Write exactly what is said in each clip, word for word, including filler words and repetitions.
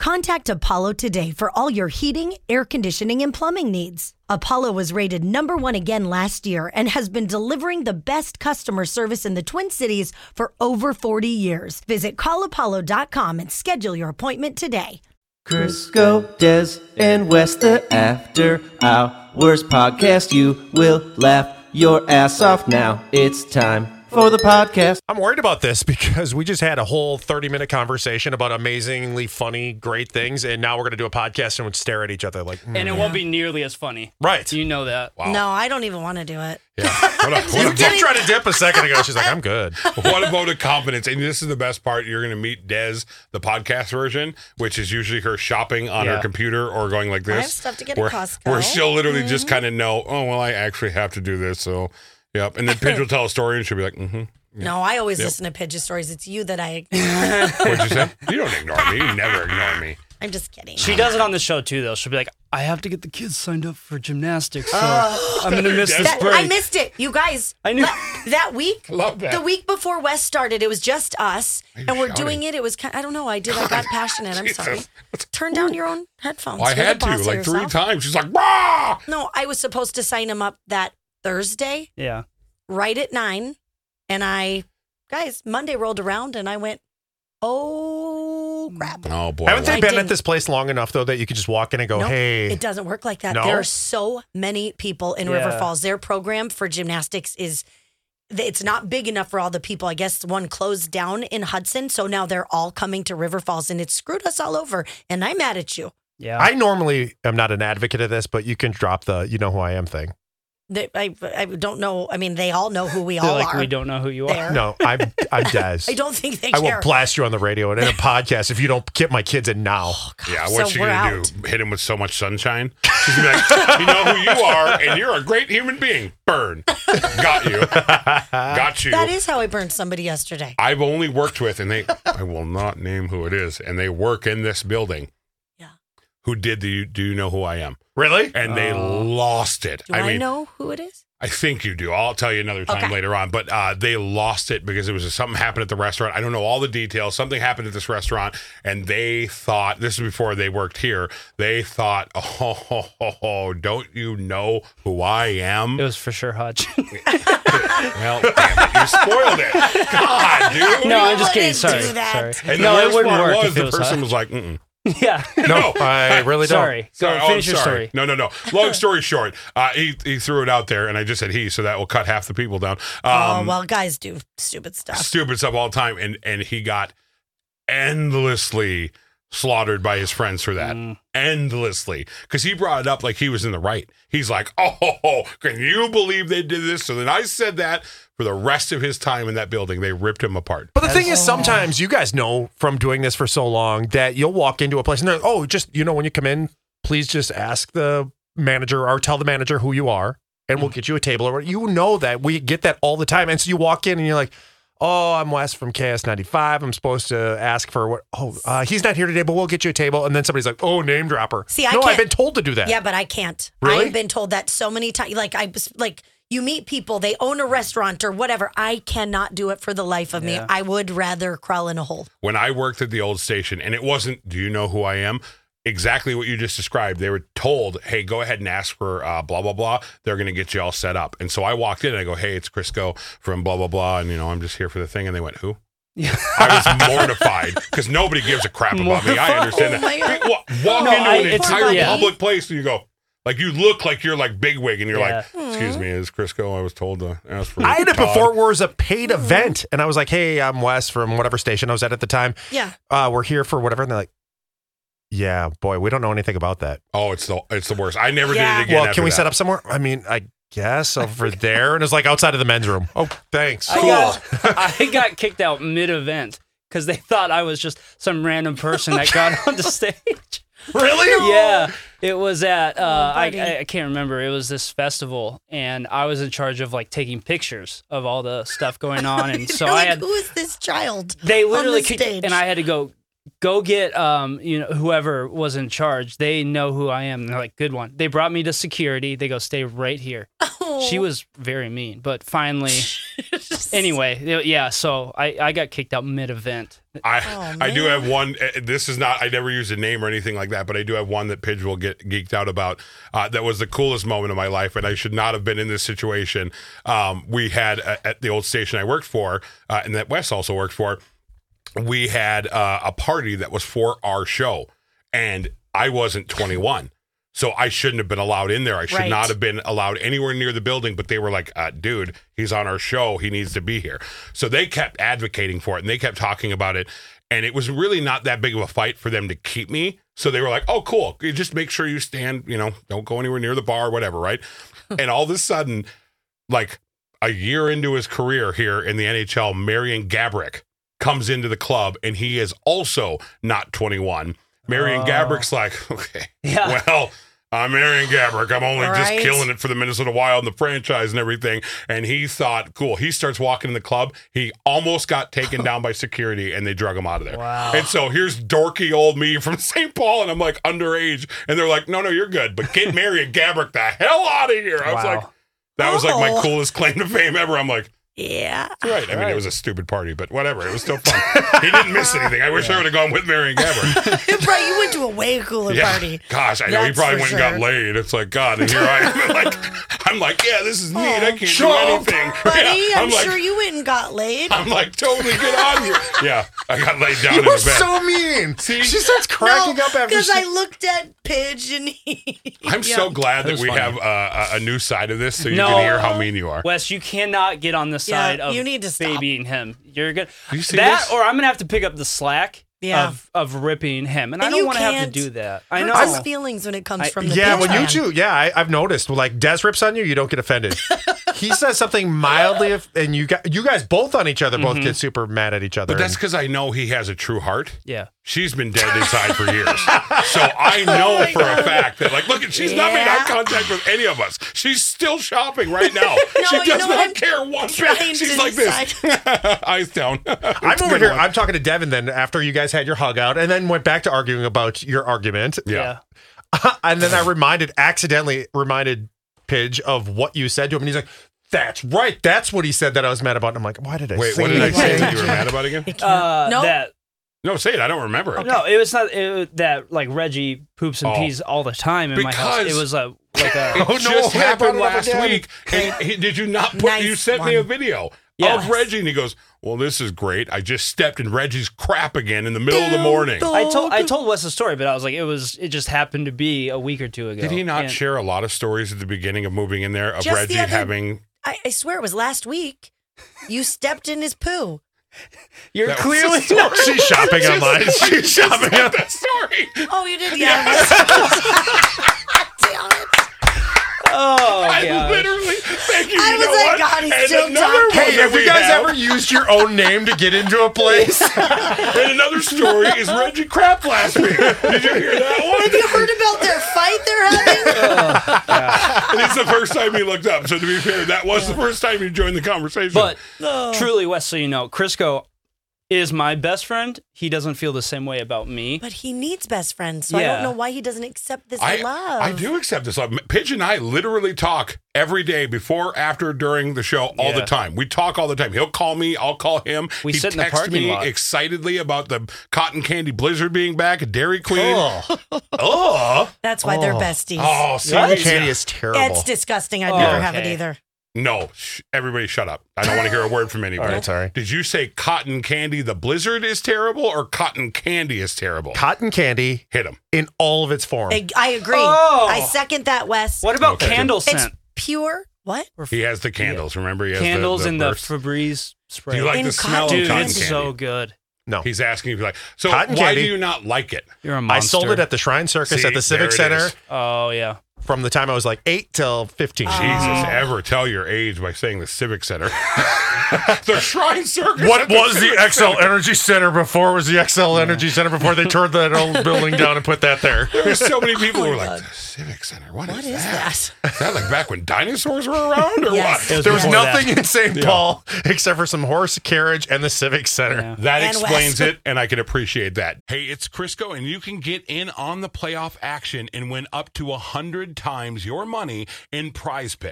Contact Apollo today for all your heating, air conditioning, and plumbing needs. Apollo was rated number one again last year and has been delivering the best customer service in the Twin Cities for over forty years. Visit call apollo dot com and schedule your appointment today. Crisco, Des, and Wes, the After Hours podcast. You will laugh your ass off now. It's time for the podcast. I'm worried about this because we just had a whole thirty minute conversation about amazingly funny, great things, and now we're going to do a podcast and we'd stare at each other like, mm. and it won't be nearly as funny. Right. You know that. Wow. No, I don't even want to do it. Yeah. What a, what a, you tried to dip a second ago. She's like, I'm good. What a vote of confidence. And this is the best part. You're going to meet Des, the podcast version, which is usually her shopping on yeah. her computer or going like this. I have stuff to get where, at Costco. Where she'll literally mm-hmm. just kind of know, oh, well, I actually have to do this. So, yep. And then Pidge will tell a story and she'll be like, mm-hmm. Yeah. No, I always yep. listen to Pidge's stories. It's you that I ignore. What'd you say? You don't ignore me. You never ignore me. I'm just kidding. She does it on the show, too, though. She'll be like, I have to get the kids signed up for gymnastics, so uh, I'm going to miss this that, break. I missed it. You guys, I knew. that week, Love that. the week before Wes started, it was just us, and we're shouting? doing it. It was, kind, I don't know, I did. I got passionate. I'm sorry. Turn down your own headphones. Well, I You're had the to, boss like of three yourself. times. She's like, rah! No, I was supposed to sign him up that Thursday, Yeah. right at nine, and I... Guys, Monday rolled around and I went, oh, crap. Oh, boy. Haven't they I been didn't- at this place long enough, though, that you could just walk in and go, Nope, hey. it doesn't work like that. No? There are so many people in River Yeah. Falls. Their program for gymnastics is, it's not big enough for all the people. I guess one closed down in Hudson, so now they're all coming to River Falls, and it's screwed us all over, and I'm mad at you. Yeah. I normally am not an advocate of this, but you can drop the you know who I am thing. They, I, I don't know. I mean, they all know who we They're all like, are. we don't know who you are. There. No, I'm I'm Des. I don't think they I care. will blast you on the radio and in a podcast if you don't get my kids in now. Oh, God. Yeah, So what's she we're going to out. do? Hit him with so much sunshine? She's going to be like, you know who you are, and you're a great human being. Burn. Got you. Got you. That is how I burned somebody yesterday. I've only worked with, and they, I will not name who it is, and they work in this building. Yeah. Who did the, do you know who I am? Really? And they Uh, lost it. Do I, mean, know who it is? I think you do. I'll tell you another time Okay. later on. But uh, they lost it because it was something happened at the restaurant. I don't know all the details. Something happened at this restaurant, and they thought, this is before they worked here, they thought, oh, ho, ho, ho, don't you know who I am? It was for sure Hutch. Well, damn it, you spoiled it. God, dude. No, I'm just kidding. wouldn't Sorry. do that. Sorry. And no, the it worst wouldn't part work was if it the was person Hutch. was like, mm-mm. Yeah. No, I really don't. Sorry. Go Sorry. Oh, finish your sorry. story. No, no, no. Long story short, uh, he he threw it out there, and I just said he, so that will cut half the people down. Oh, Um, well, guys do stupid stuff. stupid stuff all the time, and and he got endlessly slaughtered by his friends for that. Mm. Endlessly, because he brought it up like he was in the right. He's like, oh, can you believe they did this? So then I said that for the rest of his time in that building, they ripped him apart. But the thing is, sometimes you guys know from doing this for so long that you'll walk into a place and they're, oh, just, you know, when you come in, please just ask the manager or tell the manager who you are and we'll get you a table. Or you know that we get that all the time. And so you walk in and you're like, oh, I'm Wes from K S ninety-five. I'm supposed to ask for what? Oh, uh, he's not here today, but we'll get you a table. And then somebody's like, oh, name dropper. See, I no, can't- I've been told to do that. Yeah, but I can't. Really? I've been told that so many times. Like I was like, you meet people, they own a restaurant or whatever. I cannot do it for the life of Yeah. me. I would rather crawl in a hole. When I worked at the old station, and it wasn't, do you know who I am? Exactly what you just described. They were told, hey, go ahead and ask for uh, blah, blah, blah. They're going to get you all set up. And so I walked in and I go, hey, it's Crisco from blah, blah, blah. And, you know, I'm just here for the thing. And they went, who? Yeah. I was mortified because nobody gives a crap about me. I understand Oh my that. God. Walk, walk No, into I- an it's- entire yeah. public place and you go, like, you look like you're like bigwig and you're Yeah. like, excuse me, is Crisco? I was told to ask for I had it Todd." before where it was a paid event. And I was like, hey, I'm Wes from whatever station I was at at the time. Yeah. Uh, we're here for whatever. And they're like, yeah, boy, we don't know anything about that. Oh, it's the it's the worst. I never Yeah. did it again. Well, after can we that. set up somewhere? I mean, I guess over there. And it's like outside of the men's room. Oh, thanks. I got, I got kicked out mid-event because they thought I was just some random person that got on the stage. Really? Yeah, it was at, uh, Oh, I, buddy. I I can't remember. It was this festival, and I was in charge of like taking pictures of all the stuff going on. And so You're I like, had, who is this child? they on literally the kicked, stage? and I had to go, go get, um, you know, whoever was in charge. They know who I am. And they're like, good one. They brought me to security. They go, stay right here. Oh. She was very mean, but finally, Anyway, yeah, so I, I got kicked out mid-event. I Oh, I do man. have one. uh, This is not. I never use a name or anything like that, but I do have one that Pidge will get geeked out about. Uh, that was the coolest moment of my life, and I should not have been in this situation. Um, we had uh, at the old station I worked for, uh, and that Wes also worked for. We had uh, a party that was for our show, and I wasn't twenty-one. So I shouldn't have been allowed in there. I should Right. not have been allowed anywhere near the building, but they were like, uh, dude, he's on our show. He needs to be here. So they kept advocating for it, and they kept talking about it. And it was really not that big of a fight for them to keep me. So they were like, oh, cool. You just make sure you stand, you know, don't go anywhere near the bar, whatever, right? And all of a sudden, like a year into his career here in the N H L, Marian Gaborik comes into the club, and he is also not twenty-one. Marian Oh. Gaborik's like, okay, Yeah. well, I'm Marian Gaborik. I'm only just Right. killing it for the Minnesota Wild and the franchise and everything. And he thought, cool. He starts walking in the club. He almost got taken down by security, and they drug him out of there. Wow. And so here's dorky old me from Saint Paul, and I'm like underage. And they're like, no, no, you're good. But get Marian Gaborik the hell out of here. I was Wow. like, that was like my Oh. coolest claim to fame ever. I'm like, Yeah. right. I mean, it was a stupid party, but whatever. It was still fun. He didn't miss anything. I wish I would have gone with Marian Gaborik. Right, you went to a way cooler Yeah. party. Gosh, I know he That's probably for went and sure. got laid. It's like, God, and here I am. like, I'm like, yeah, this is neat. I can't Shut do up, anything. Buddy, Yeah, I'm, like, sure you went and got laid. I'm like, totally get on here. Yeah, I got laid down in You're the bed. so mean. See? She starts cracking no, up after because she- I looked at Pidge and he. I'm Yeah. so glad That that was we funny. have uh, a, a new side of this so you No. can hear how mean you are. Wes, you cannot get on the side Yeah, of you need to stop. babying him. You're good. You see that, this? or I'm gonna have to pick up the slack Yeah. of of ripping him, and, I And don't you want to have to can't do that. I Hurt know. his feelings when it comes I- from the Yeah, Pidge when you man. two, yeah, I, I've noticed. Like Des rips on you, you don't get offended. He says something mildly, of, and you got you guys both on each other, both get super mad at each other. But that's and- because I know he has a true heart. Yeah. She's been dead inside for years. So I know Oh my for a God. fact that, like, look, she's not made Yeah. eye contact with any of us. She's still shopping right now. No, she you does know not what? I'm care one bit. trying She's to like this. Eyes down. I'm It's a over good here. one. I'm talking to Devin then after you guys had your hug out, and then went back to arguing about your argument. Yeah. And then I reminded, accidentally reminded Pidge of what you said to him, and he's like, "That's right. That's what he said that I was mad about." And I'm like, "Why did I Wait, say what did I that?" say that you were mad about again? He can't. Uh, no, That No, say it. I don't remember it. no, it was not it, that like Reggie poops and Oh. pees all the time in my house. Because- It was a like a It Oh, no, just I happened brought it up last again. week. And he, did you not put? Nice you sent me a one. video Yeah. of Reggie, and he goes, "Well, this is great. I just stepped in Reggie's crap again in the middle of the morning." I told I told Wes the story, but I was like, it was it just happened to be a week or two ago. Did he not And- share a lot of stories at the beginning of moving in there of Just the Reggie other- having? I, I swear it was last week. You stepped in his poo. You're That was clearly the story. not. She's shopping online. She's shopping Not online. that story. Oh, you did? Yeah. Damn it. Oh, I gosh. literally thank you. I you was know like, what? God, he's and still another talking. one Hey, that have you we guys have- ever used your own name to get into a place? And another story is Reggie crap last week. Did you hear that one? Have you heard about their fight they're having? And it's the first time he looked up. So to be fair, that was the first time he joined the conversation. But Oh. truly, Wes, so you know, Crisco is my best friend. He doesn't feel the same way about me. But he needs best friends, so I Yeah. don't know why he doesn't accept this I, love. I do accept this love. Pidge and I literally talk every day, before, after, during the show, all the Yeah. time. We talk all the time. He'll call me. I'll call him. We he sit in the texts parking me lot. excitedly about the cotton candy blizzard being back at Dairy Queen. Oh, Oh, That's why they're Oh. besties. oh, see, cotton we- candy is terrible. It's disgusting. I'd Oh, never have it okay. either. No, sh- everybody shut up. I don't want to hear a word from anybody. All right, sorry. Did you say cotton candy, the blizzard is terrible, or cotton candy is terrible? Cotton candy Hit him. in all of its form. I, I agree. Oh. I second that, Wes. What about Okay. candle It's scent? pure. What? He has the candles. Remember, he has Candles the, the and the burst. Febreze spray. Do you like In the smell cotton of Dude, cotton it's candy? so good. No. He's asking if you like. So Cotton why candy. do you not like it? You're a I monster. sold it at the Shrine Circus See, at the Civic there it Center is. Oh yeah. from the time I was like eight till fifteen. Jesus, ever tell your age by saying the Civic Center? The Shrine Circus. What at was the Civic X L Center. Energy Center before it was the X L Energy Center before they tore that old building down and put that there? There were so many people who were my like, God. the Civic Center. What, What is, is that? that? Is that like back when dinosaurs were around or Yes. what? was There was before nothing that. in Saint Yeah. Paul except for some horse carriage and the Civic Center. Yeah. That And explains Wes. it, and I can appreciate that. Hey, it's Crisco, and you can get in on the playoff action and win up to one hundred times your money in Prize Picks.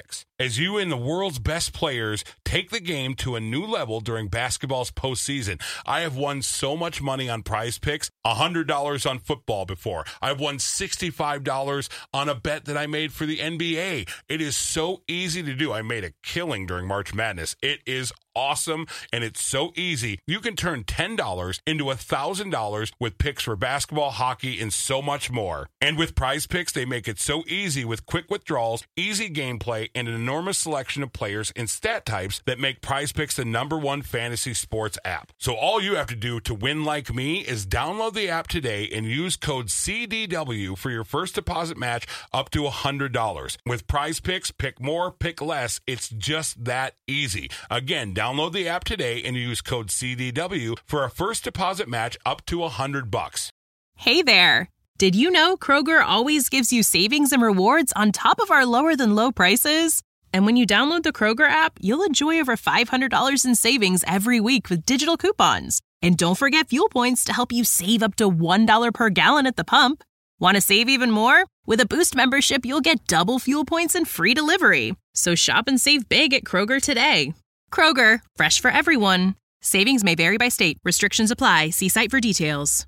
as you and the world's best players take the game to a new level during basketball's postseason. I have won so much money on Prize Picks, one hundred dollars on football before. I've won sixty-five dollars on a bet that I made for the N B A. It is so easy to do. I made a killing during March Madness. It is awesome, and it's so easy. You can turn ten dollars into one thousand dollars with picks for basketball, hockey, and so much more. And with Prize Picks, they make it so easy with quick withdrawals, easy gameplay, and an enormous selection of players and stat types that make Prize Picks the number one fantasy sports app. So all you have to do to win like me is download the app today and use code C D W for your first deposit match up to one hundred dollars. With Prize Picks, pick more, pick less. It's just that easy. Again, download the app today and use code C D W for a first deposit match up to one hundred bucks. Hey there. Did you know Kroger always gives you savings and rewards on top of our lower than low prices? And when you download the Kroger app, you'll enjoy over five hundred dollars in savings every week with digital coupons. And don't forget fuel points to help you save up to one dollar per gallon at the pump. Want to save even more? With a Boost membership, you'll get double fuel points and free delivery. So shop and save big at Kroger today. Kroger, fresh for everyone. Savings may vary by state. Restrictions apply. See site for details.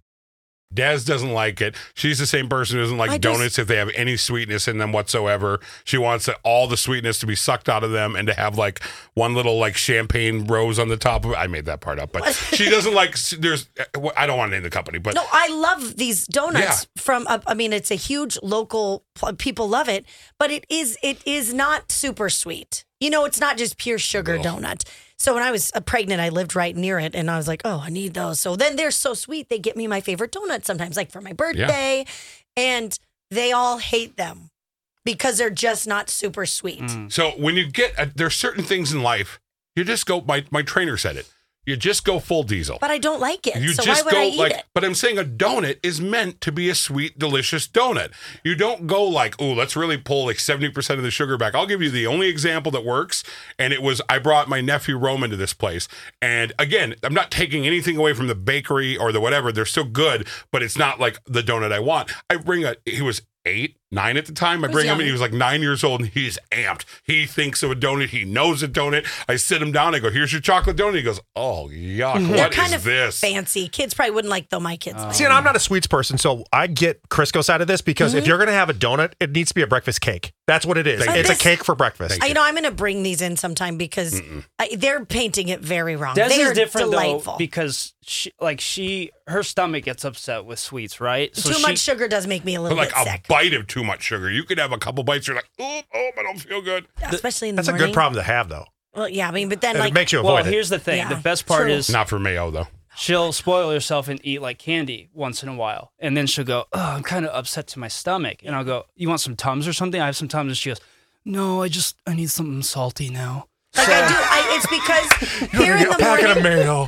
Des doesn't like it. She's the same person who doesn't like I donuts just- if they have any sweetness in them whatsoever. She wants all the sweetness to be sucked out of them and to have like one little like champagne rose on the top of it. I made that part up, but she doesn't like, there's, I don't want to name the company, but. No, I love these donuts Yeah. from, uh, I mean, it's a huge local, people love it, but it is, it is not super sweet. You know, it's not just pure sugar donut. So when I was uh, pregnant, I lived right near it, and I was like, oh, I need those. So then they're so sweet. They get me my favorite donut sometimes, like for my birthday, and they all hate them because they're just not super sweet. Mm. So when you get, uh, there's certain things in life, you just go, my, my trainer said it, you just go full diesel. But I don't like it. You so just why would go I eat like, it? but I'm saying a donut is meant to be a sweet, delicious donut. You don't go like, oh, let's really pull like seventy percent of the sugar back. I'll give you the only example that works. And it was, I brought my nephew Roman to this place. And again, I'm not taking anything away from the bakery or the whatever. They're still good, but it's not like the donut I want. I bring a, he was eight, nine at the time. I was bring him young. in. He was like nine years old and he's amped. He thinks of a donut. He knows a donut. I sit him down. I go, here's your chocolate donut. He goes, oh, yuck. They're What kind is of this? fancy. Kids probably wouldn't like, though. My kids. like See, and I'm not a sweets person, so I get Crisco's side of this because Mm-hmm. if you're going to have a donut, it needs to be a breakfast cake. That's what it is. Thank It's you. a cake for breakfast. I, you know, I'm going to bring these in sometime because I, they're painting it very wrong. Des they is are different delightful. though because she, like she, her stomach gets upset with sweets, right? So Too she, much sugar does make me a But little like bit a sick, bite of too much sugar. You could have a couple bites. You're like, oh, oh, I don't feel good. especially in the That's a morning. good problem to have, though. Well, yeah, I mean, but then And like it makes you Well, avoid it. here's the thing. Yeah, the best part true. is Not for mayo though. she'll spoil herself and eat like candy once in a while. And then she'll go, oh, I'm kind of upset to my stomach. And I'll go, you want some Tums or something? I have some Tums. And she goes, no, I just, I need something salty now. like I do. I, it's because here in the a packet morning, of mayo.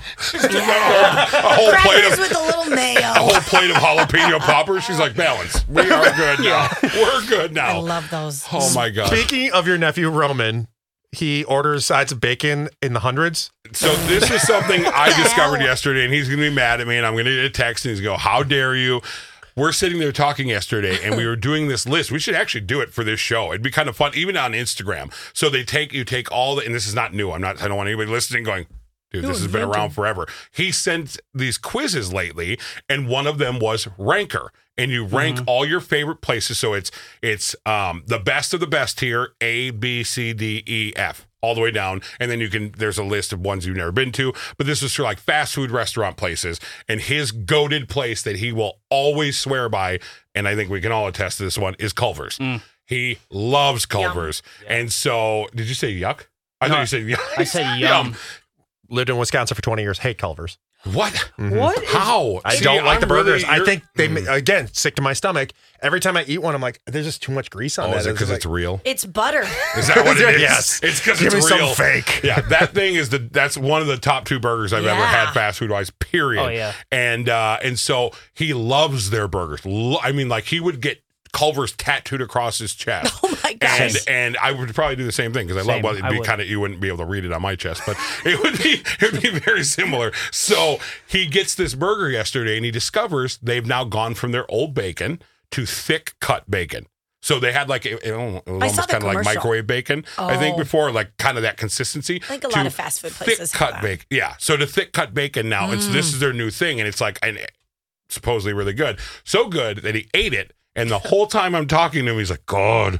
yeah, A whole plate crackers of with a little mayo. a whole plate of jalapeno poppers. She's like, balance. We are good now. We're good I now. love those. Oh my god. Speaking of your nephew, Roman, he orders sides of bacon in the hundreds. So this is something I the discovered hell? yesterday, and he's gonna be mad at me, and I'm gonna get a text, and he's gonna go, "How dare you?" We're sitting there talking yesterday, and we were doing this list. We should actually do it for this show. It'd be kind of fun, even on Instagram. So they take you take all the, and this is not new. I'm not. I don't want anybody listening going, dude, this has been around forever. He sent these quizzes lately, and one of them was Ranker. And you rank all your favorite places. So it's it's um, the best of the best here, A, B, C, D, E, F, all the way down. And then you can, there's a list of ones you've never been to. But this is for like fast food restaurant places. And his goated place that he will always swear by, and I think we can all attest to this one, is Culver's. He loves Culver's. And so, did you say yuck? I No, thought you said yuck. I said yum. Lived in Wisconsin for twenty years. Hate Culver's. What? What? is- How? I See, don't like I'm the burgers. really- I you're- think they, ma- again, sick to my stomach. Every time I eat one, I'm like, there's just too much grease on Oh, that. is it because like, it's real? It's butter. Is that what it is? Yes. It's because Give it's me real. some fake. Yeah, that thing is the that's one of the top two burgers I've ever Yeah. had fast food wise. Period. Oh, yeah. And uh, and so he loves their burgers. Lo- I mean, like he would get Culver's tattooed across his chest. Oh my gosh. And and I would probably do the same thing because I love. Same. Well, it'd I be would. kind of you wouldn't be able to read it on my chest, but it would be it would be very similar. So he gets this burger yesterday, and he discovers they've now gone from their old bacon to thick cut bacon. So they had like, it, it was I saw almost the kind of like commercial. microwave bacon, I think Oh. before, like kind of that consistency. I think a to lot of fast food places thick have cut that. bacon. Yeah. So the thick cut bacon now, it's this is their new thing. And it's like, and it- supposedly really good. So good that he ate it. And the whole time I'm talking to him, he's like, God,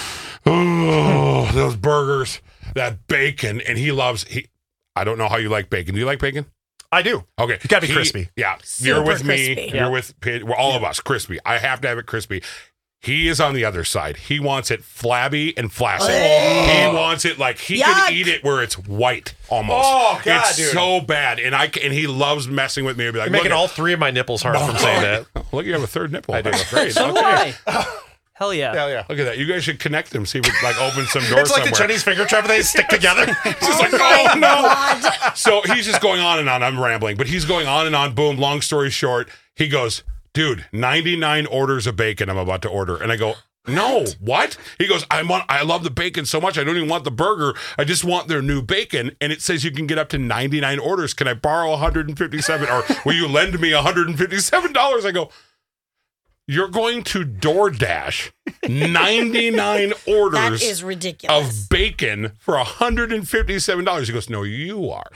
oh, those burgers, that bacon. And he loves, he, I don't know how you like bacon. Do you like bacon? I do. Okay. It's gotta be He- crispy. Yeah. Super you're with crispy. me. Yeah. You're with, well, all of us, crispy. I have to have it crispy. He is on the other side. He wants it flabby and flaccid. He wants it like he Yuck. can eat it where it's white almost. Oh, God, it's dude. so bad. And I and he loves messing with me. He'll be like, You're making "Look all at- three of my nipples hard from saying that. Look, you have a third nipple. I do. That's great. So do Okay. I. Hell yeah. Yeah, yeah. Look at that. You guys should connect them. See if we like open some doors It's like somewhere. the Chinese finger trap. They stick together. It's just like, oh no. So he's just going on and on. I'm rambling, but he's going on and on. Boom. Long story short, he goes, dude, ninety-nine orders of bacon I'm about to order. And I go, no, what? He goes, I want, I love the bacon so much. I don't even want the burger. I just want their new bacon. And it says you can get up to ninety-nine orders. Can I borrow one hundred fifty-seven or will you lend me one hundred fifty-seven dollars? I go, you're going to DoorDash ninety-nine orders That is ridiculous. of bacon for one hundred fifty-seven dollars. He goes, no, you are.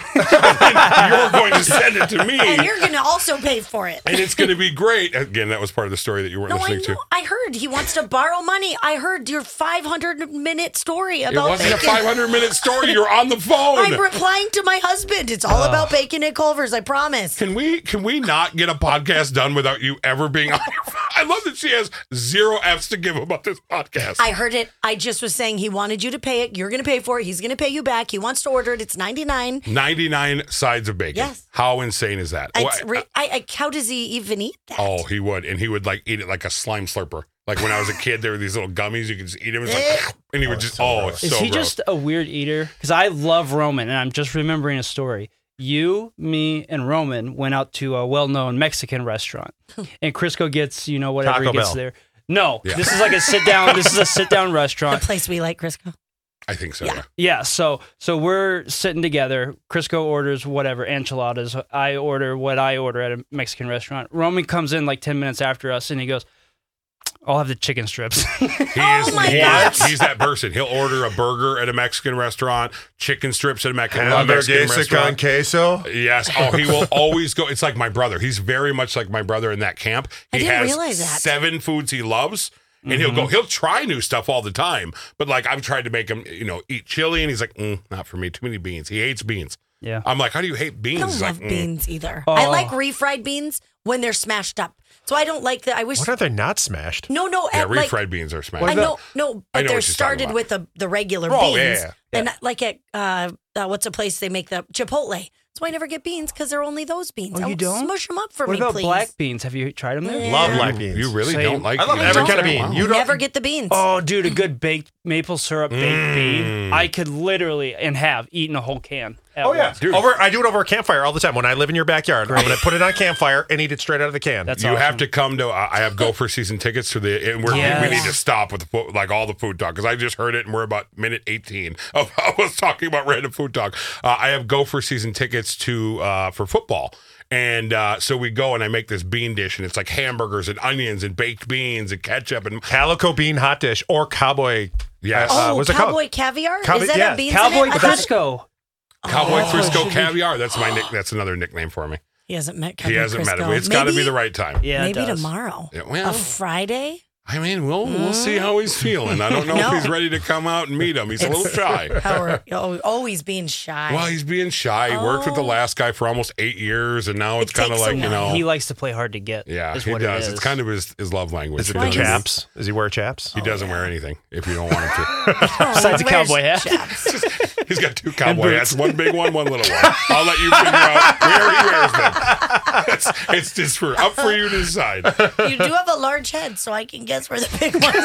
And you're going to send it to me. and you're going to also pay for it. And it's going to be great. Again, that was part of the story that you weren't No, I listening know. to. I heard he wants to borrow money. I heard your five hundred minute story It about wasn't bacon. a five hundred minute story. You're on the phone. I'm replying to my husband. It's all about bacon at Culver's. I promise. Can we can we not get a podcast done without you ever being on your phone? I love that she has zero F's to give about this podcast. I heard it. I just was saying he wanted you to pay it. You're going to pay for it. He's going to pay you back. He wants to order it. It's ninety-nine. ninety-nine sides of bacon. Yes. How insane is that? It's Well, re- I, I, how does he even eat that? Oh, he would. And he would like eat it like a slime slurper. Like when I was a kid, there were these little gummies. You could just eat them. It's like, and he would just, oh, it's Is so he gross. just a weird eater? Because I love Roman, and I'm just remembering a story. You, me, and Roman went out to a well-known Mexican restaurant, and Crisco gets, you know, whatever Taco he gets Bell. there. No, Yeah. this is like a sit-down. This is a sit-down The restaurant. place we like, Crisco. I think so. Yeah. Yeah. Yeah, so so we're sitting together. Crisco orders whatever enchiladas. I order what I order at a Mexican restaurant. Roman comes in like ten minutes after us, and he goes, "I'll have the chicken strips." He Oh is my he gosh. is- he's that person. He'll order a burger at a Mexican restaurant, chicken strips at a Mexican, a Mexican restaurant. queso. Yes. Oh, he will always go. It's like my brother. He's very much like my brother in that camp. I He didn't has realize that. seven foods he loves. And he'll go, he'll try new stuff all the time. But like I've tried to make him, you know, eat chili. And he's like, mm, not for me. Too many beans. He hates beans. Yeah. I'm like, how do you hate beans? I don't He's love like, mm. beans either. I Oh. like refried beans when they're smashed up. So I don't like the. I wish. What are they not smashed? No, no. Yeah, at, like, refried beans are smashed. I know, no, I but know they're what you're talking started about. with the the regular Oh, beans, yeah, yeah. and like at uh, uh, what's a place they make the Chipotle. So I never get beans because they're only those beans. Oh, you Oh, don't? Smush them up for What me, about please. black beans? Have you tried them there? Yeah. Love black beans. You really Same. don't like I love beans. every don't. kind of bean. Wow. You You don't- never get the beans. Oh, dude, a good baked maple syrup baked Mm. bean. I could literally and have eaten a whole can. at Oh yeah, once. Dude. over. I do it over a campfire all the time. When I live in your backyard, I'm gonna put it on a campfire and eat it straight out of the can. That's You awesome. have to come to. Uh, I have Gopher season tickets to the. And we're, Yes. we need to stop with the food, like all the food talk because I just heard it and we're about minute eighteen of I was talking about random food talk. Uh, I have Gopher season tickets to uh, for football. And uh, so we go and I make this bean dish and it's like hamburgers and onions and baked beans and ketchup and Calico bean hot dish or cowboy. yes, uh, oh, what's it cowboy called? caviar. Cowboy- Is that yeah, a beans Cowboy in it? I thought- Crisco. Cowboy Oh, Crisco should be- caviar. That's my nick. That's another nickname for me. He hasn't met Cowboy He hasn't met Crisco. him. It's got to be Maybe- the right time. Yeah, it Maybe does. tomorrow. Yeah, well, A Friday. I mean, we'll we'll see how he's feeling. I don't know No. if he's ready to come out and meet him. He's a little shy. How are, oh, always being shy. Well, he's being shy. He worked with the Oh. last guy for almost eight years, and now It it's kind of takes a like, you while. know. He likes to play hard to get. yeah, is he what does. It is. It's kind of his, his love language. Is it He the Why is- doesn't- chaps? Does he wear chaps? He doesn't wear anything if you don't want him to. Oh, Besides he a cowboy wears hat. chaps. He's got two cowboy boots. hats, one big one, one little one. I'll let you figure out where he wears them. It's, it's just for up for you to decide. You do have a large head, so I can guess where the big one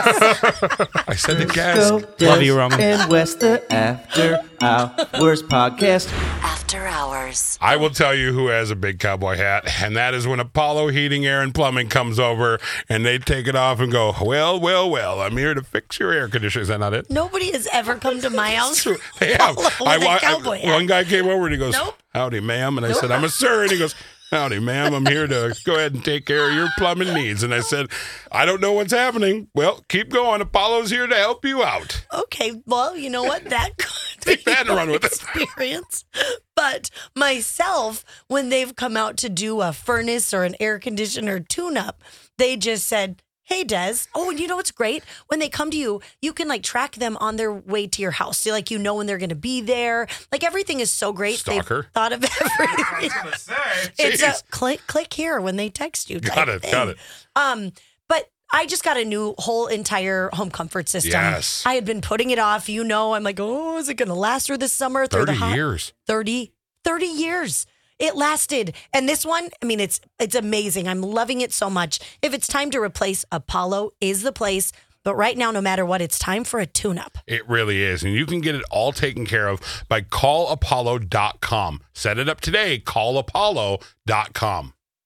goes. I said the gas. Go, Love you, Des Roman. and West, the After Hours podcast. After Hours. I will tell you who has a big cowboy hat, and that is when Apollo Heating, Air, and Plumbing comes over, and they take it off and go, well, well, well, I'm here to fix your air conditioner. Is that not it? Nobody has ever come to my house. True. They have. With I, a wa- cowboy I- hat. one guy came over and he goes, Nope. howdy, ma'am. And I said, I'm a sir. And he goes, Howdy, ma'am. I'm here to go ahead and take care of your plumbing needs. And I said, I don't know what's happening. Well, keep going. Apollo's here to help you out. Okay, well, you know what? That could Take be that and run with it. experience. But myself, when they've come out to do a furnace or an air conditioner tune-up, they just said, hey, Des. Oh, and you know what's great? When they come to you, you can like track them on their way to your house. So like you know when they're going to be there. Like everything is so great. Stalker. They've thought of everything. It's a click click here when they text you. Got it. thing. Got it. Um, but I just got a new whole entire home comfort system. Yes. I had been putting it off. You know, I'm like, oh, is it going to last through the summer? Through thirty the hot? years. thirty, thirty years. It lasted. And this one, I mean, it's it's amazing. I'm loving it so much. If it's time to replace, Apollo is the place. But right now, no matter what, it's time for a tune-up. It really is. And you can get it all taken care of by call apollo dot com. Set it up today. call apollo dot com.